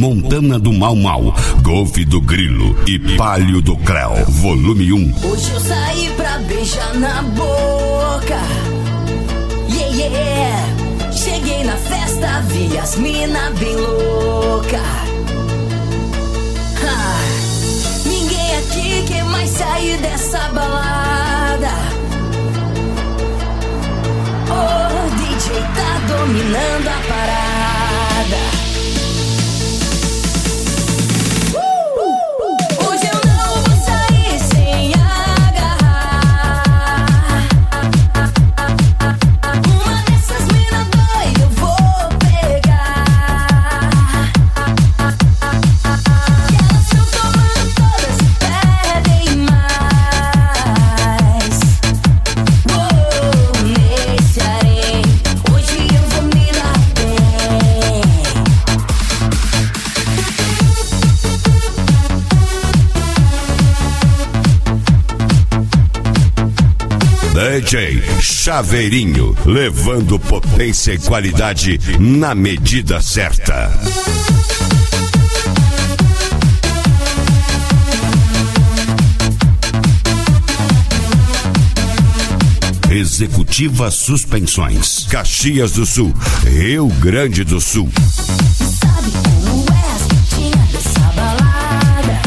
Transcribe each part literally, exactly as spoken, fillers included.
Montana do Mau Mau, Golf do Grilo e Palio do Creu, volume um. Hoje eu saí pra beijar na boca. Yeah, yeah. Cheguei na festa, vi as mina bem louca. Ah, ninguém aqui quer mais sair dessa balada. Oh, D J tá dominando a parada. D J Chaveirinho, levando potência e qualidade na medida certa. Executiva Suspensões, Caxias do Sul, Rio Grande do Sul. Sabe como é as putinhas dessa balada?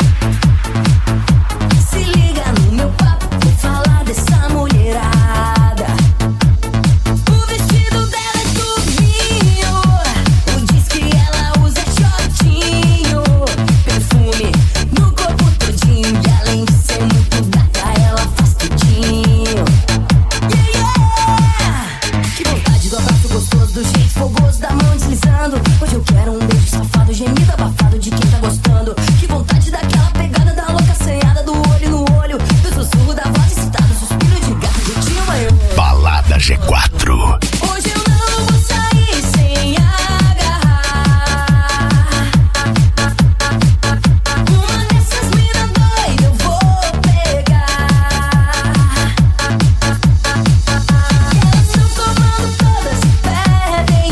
Se liga no meu papo, vou falar dessa mulherada. O vestido dela é tubinho, o diz que ela usa shortinho, perfume no corpo todinho, e além de ser muito gata, ela faz tudinho. Que vontade do abraço gostoso, do jeito fogoso, da mão deslizando. Hoje eu quero um beijo safado, gemido abafado de quem tá gostando. Que vontade daquela pegada da louca assanhada, do olho no olho, do sussurro da voz excitada, suspiro de gato, jeitinho maior. Balada G quatro. Hoje eu não vou sair sem agarrar uma dessas mina doida, eu vou pegar. Elas estão tomando todas e pedem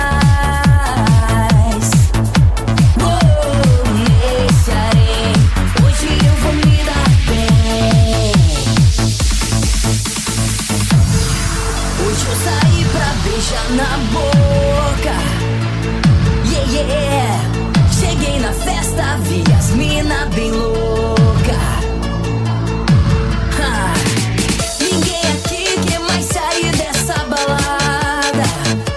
mais. Uou, nesse harém, hoje eu vou me dar bem. Hoje eu saí pra beijar na boca. Yeah, yeah. Cheguei na festa, vi as mina bem louca. Ah, ninguém aqui quer mais sair dessa balada.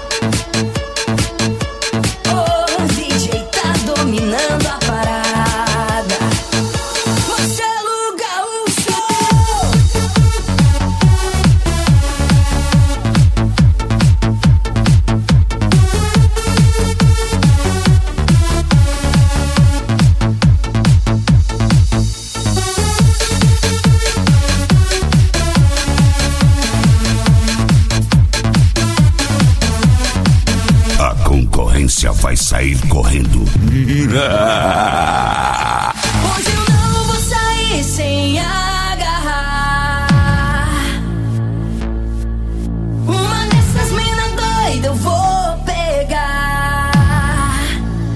Oh, D J tá dominando a parada. Marcelo Gaúcho. A concorrência vai sair correndo. Hoje eu não vou sair sem agarrar uma dessas mina doida, eu vou pegar.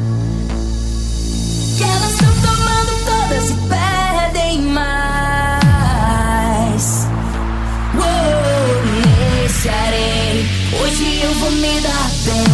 Que elas estão tomando todas e pedem mais. Uou, nesse harém, hoje eu vou me dar bem.